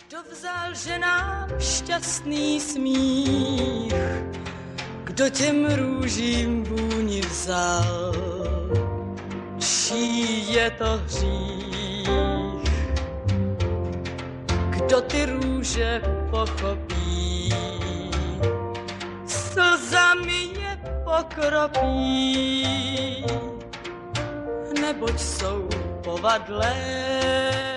Kdo vzal ženám šťastný smích, kdo těm růžím vůni vzal, čí je to hřích, kdo ty růže pochopí, slzami je pokropí, neboť jsou povadlé.